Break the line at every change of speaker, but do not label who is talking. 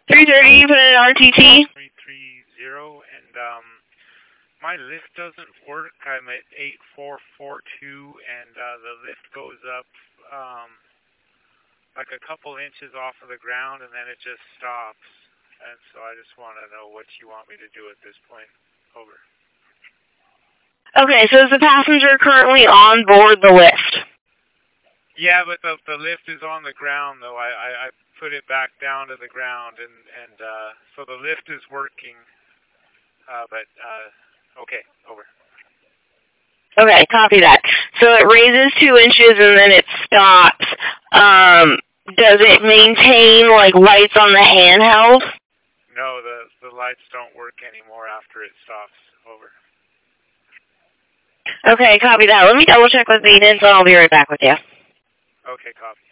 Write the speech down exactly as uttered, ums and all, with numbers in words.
three thirty, you put in an R T T?
three three zero, and um, my lift doesn't work. I'm at eight four four two, and uh, the lift goes up um, like a couple inches off of the ground, and then it just stops. And so I just want to know what you want me to do at this point. Over.
Okay, so is the passenger currently on board the lift?
Yeah, but the the lift is on the ground, though. I, I, I put it back down to the ground, and, and uh, so the lift is working. Uh, but, uh, okay, over.
Okay, copy that. So it raises two inches and then it stops. Um, does it maintain, like, lights on the handheld?
No, the, the lights don't work anymore after it stops. Over.
Okay, copy that. Let me double check with maintenance and I'll be right back with you.
Okay, copy.